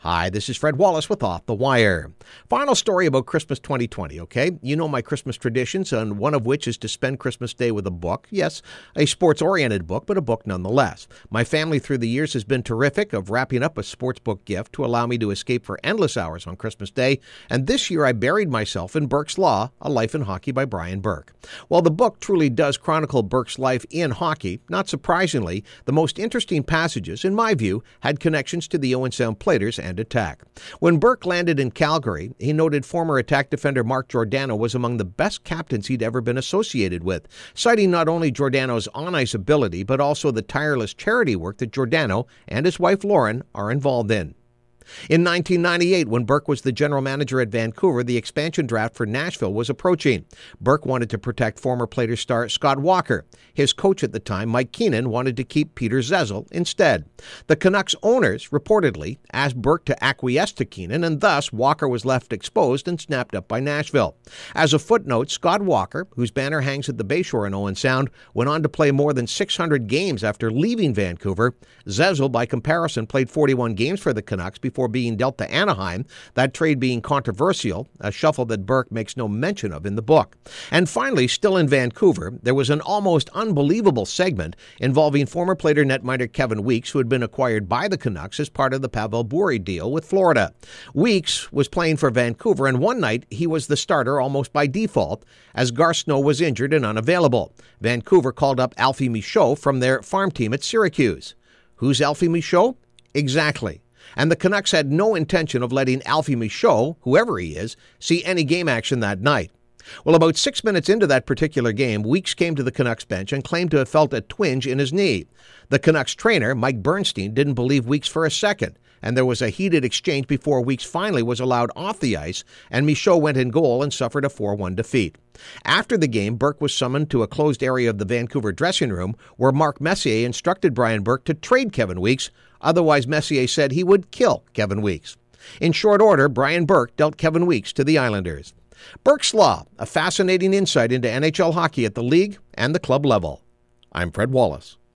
Hi, this is Fred Wallace with Off the Wire. Final story about Christmas 2020, okay? You know my Christmas traditions, and one of which is to spend Christmas Day with a book. Yes, a sports-oriented book, but a book nonetheless. My family through the years has been terrific of wrapping up a sports book gift to allow me to escape for endless hours on Christmas Day, and this year I buried myself in Burke's Law, A Life in Hockey by Brian Burke. While the book truly does chronicle Burke's life in hockey, not surprisingly, the most interesting passages, in my view, had connections to the Owen Sound Platers and attack. When Burke landed in Calgary, he noted former attack defender Mark Giordano was among the best captains he'd ever been associated with, citing not only Giordano's on-ice ability, but also the tireless charity work that Giordano and his wife Lauren are involved in. In 1998, when Burke was the general manager at Vancouver, the expansion draft for Nashville was approaching. Burke wanted to protect former Platers star Scott Walker. His coach at the time, Mike Keenan, wanted to keep Peter Zezel instead. The Canucks owners, reportedly, asked Burke to acquiesce to Keenan, and thus Walker was left exposed and snapped up by Nashville. As a footnote, Scott Walker, whose banner hangs at the Bayshore in Owen Sound, went on to play more than 600 games after leaving Vancouver. Zezel, by comparison, played 41 games for the Canucks before being dealt to Anaheim, that trade being controversial, a shuffle that Burke makes no mention of in the book. And finally, still in Vancouver, there was an almost unbelievable segment involving former Plater netminder Kevin Weekes, who had been acquired by the Canucks as part of the Pavel Bure deal with Florida. Weekes was playing for Vancouver, and one night he was the starter almost by default, as Gar Snow was injured and unavailable. Vancouver called up Alfie Michaud from their farm team at Syracuse. Who's Alfie Michaud? Exactly. And the Canucks had no intention of letting Alfie Michaud, whoever he is, see any game action that night. Well, about 6 minutes into that particular game, Weekes came to the Canucks bench and claimed to have felt a twinge in his knee. The Canucks trainer, Mike Bernstein, didn't believe Weekes for a second, and there was a heated exchange before Weekes finally was allowed off the ice, and Michaud went in goal and suffered a 4-1 defeat. After the game, Burke was summoned to a closed area of the Vancouver dressing room, where Mark Messier instructed Brian Burke to trade Kevin Weekes. Otherwise, Messier said he would kill Kevin Weekes. In short order, Brian Burke dealt Kevin Weekes to the Islanders. Burke's Law, a fascinating insight into NHL hockey at the league and the club level. I'm Fred Wallace.